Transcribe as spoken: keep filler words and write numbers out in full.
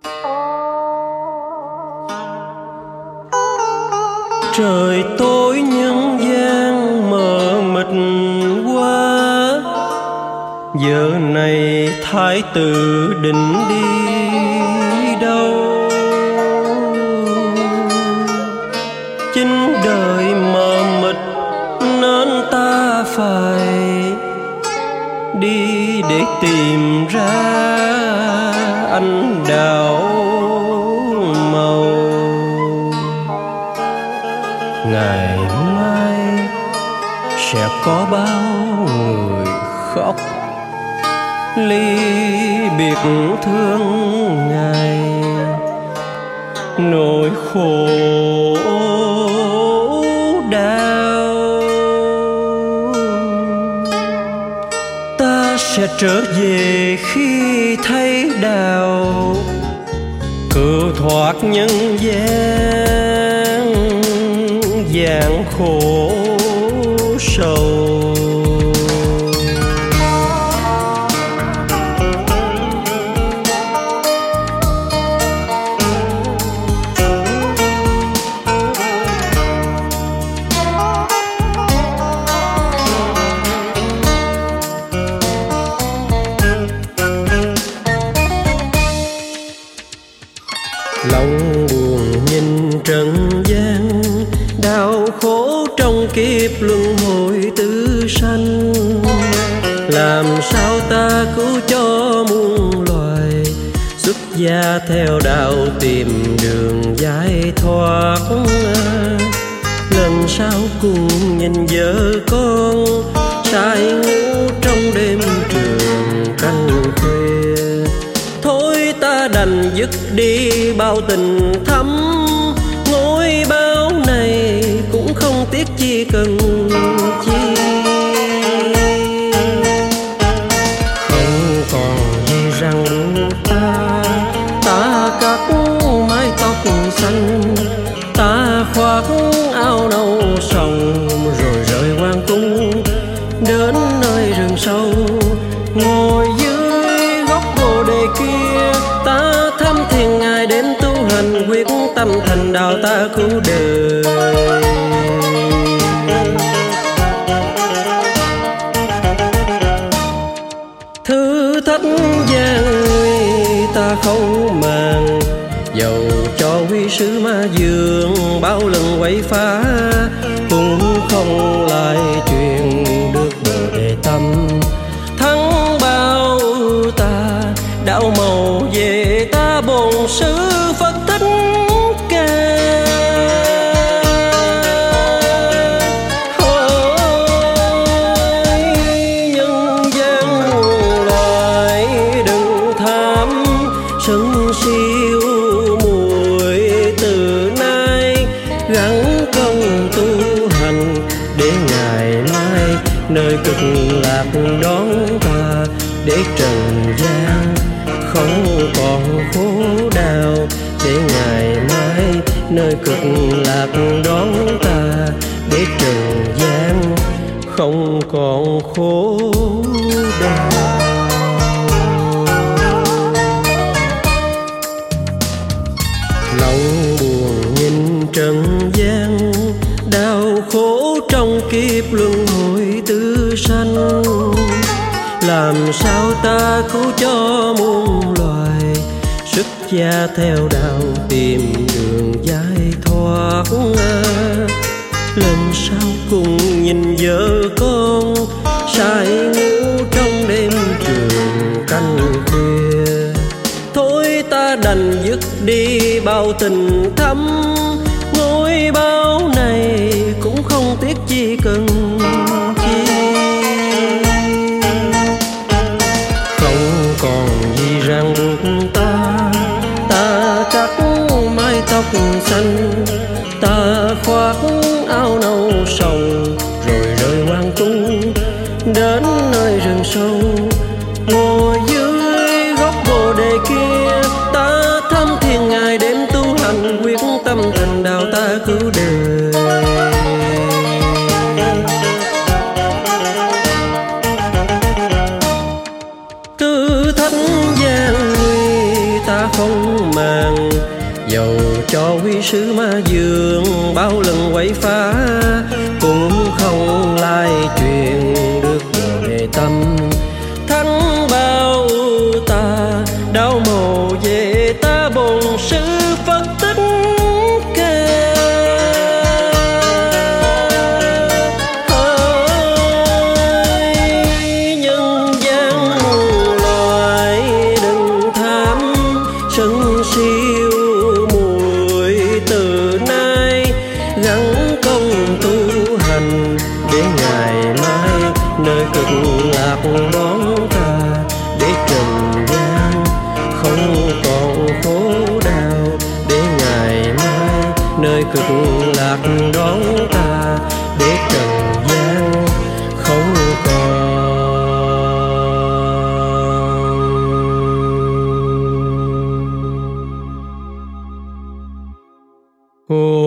Trời tối nhân gian mờ mịt quá, giờ này thái tử định đi đâu? Chính đời mờ mịt nên ta phải đi để tìm ra anh đào màu. Ngày mai sẽ có bao người khóc ly biệt thương ngày, nỗi khổ đau. Ta sẽ trở về khi thấy đào cự thoát nhân gian gian khổ sầu. Lòng buồn nhìn trần gian, đau khổ trong kiếp luân hồi tứ sanh. Làm sao ta cứu cho muôn loài, xuất gia theo đạo tìm đường giải thoát. Lần sau cùng nhìn vợ con say ngủ trong đêm trường canh khuya. Thôi ta đành dứt đi bao tình thắm, ngôi bao này cũng không tiếc chi cần chi. Không còn gì ràng buộc ta, ta cắt mái tóc xanh, ta khoác áo nâu sòng rồi rời hoàng cung đến nơi rừng sâu. Ngồi dưới gốc bồ đề kia, ta thăm thiền ngài đến tu hành, quyết tâm thành đạo ta cứu đời. Thử thách gian nguy ta không màng, dầu cho quý sứ ma dương bao lần quậy phá, cũng không lại chuyện được bồ đề tâm. Thắng bao ta đạo màu về ta bổn sư Phật Thích Ca. Hỡi nhân gian loài đừng tham sân siêu muội, từ nay gắng công tu hành để ngày mai nơi cực lạc đón ta, để trần gian không còn khổ đau, để ngày mai nơi cực lạc đón ta, để trần gian không còn khổ đau. Lòng buồn nhìn trần gian, đau khổ trong kiếp luân hồi tứ sanh. Làm sao ta cứu cho muôn loài, xuất gia theo đạo tìm đường giải thoát. Lần sau cùng nhìn vợ con say ngủ trong đêm trường canh khuya. Thôi ta đành dứt đi bao tình thắm, ngôi bao này cũng không tiếc chi cần chi. Không còn gì ràng buộc ta, ta cắt mái tóc xanh, ta khoác áo nâu sòng rồi rời hoàng cung đến nơi rừng sâu. Ngồi dưới gốc bồ đề kia, ta thăm thiền ngài đến tu hành, quyết tâm thành đạo ta cứu đời. Thử thách gian nguy ta ta không màng. Dầu cho quý sứ Ma Dương bao lần quậy phá, cũng không lai truyền được về tâm. Thắng bao ta đau màu về ta bồn sư Phật tích ca. Hỡi nhân gian loài đừng tham sân siêu muội, từ nay gắng công tu hành để ngày mai nơi cực lạc đón ta, để trần gian không còn khổ đau, để ngày mai nơi cực lạc đón ta, để trần gian không còn. Oh.